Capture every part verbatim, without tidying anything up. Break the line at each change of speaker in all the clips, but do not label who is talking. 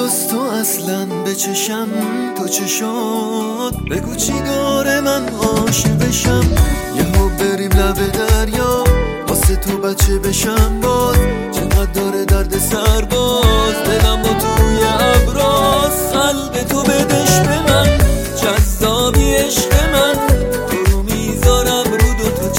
جز تو اصلا به چشم تو چه شد؟ بگو چی داره من عاشق بشم، یهو بریم لب دریا واسه تو بچه بشم باز. چقدر داره درد سر باز، دلم با توی ابراز. قلب تو بدش به من، جذابی عشق من، تو رو میذارم رو دو تا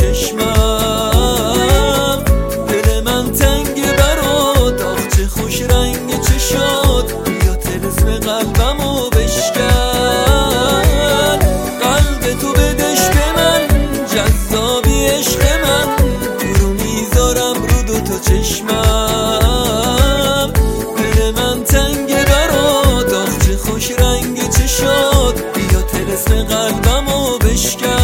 چشمم. دل من تنگ برات، آخ چه خوش رنگ چشات، بیا طلسم قلبمو بشکن. قلب تو بدش به من، جذابی عشق من، تو رو میذارم رو دو تا چشمم. دل من تنگ برات، آخ چه خوش رنگ چشات، بیا طلسم قلبمو بشکن.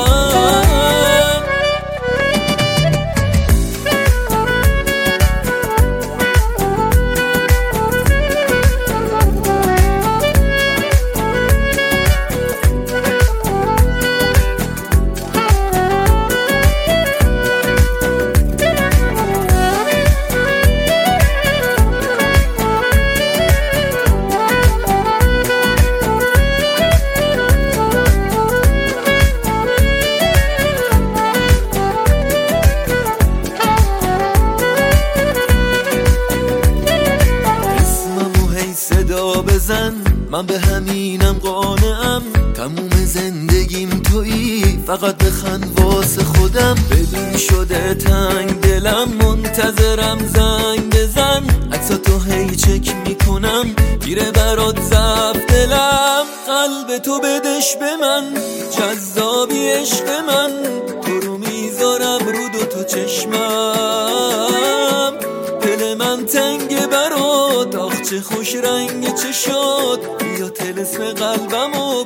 صدا بزن، من به همینم قانعم، تموم زندگیم تویی، فقط بخند واسه خودم. ببین شده تنگ دلم، منتظرم زنگ بزن، عکساتو هی چک میکنم، گیره برات ضعف دلم. قلب تو بدش به من، جذابی عشق من، تو رو میذارم رو دو تا چشمم. دل من تنگ برات، آخ چه خوش رنگ چشات، بیا طلسم قلبمو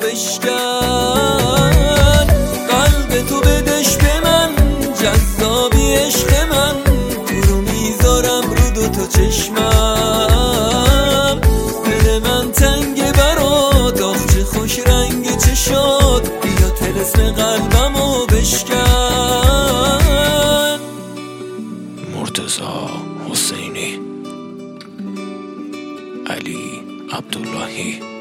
بشکن. قلب تو بدش به من، جذابی عشق من، تو رو میذارم رو دو تا چشمم. دل من تنگ برات، آخ چه خوش رنگ چشات، بیا طلسم قلبمو بشکن.
مرتضی حسینی، علی عبداللهی.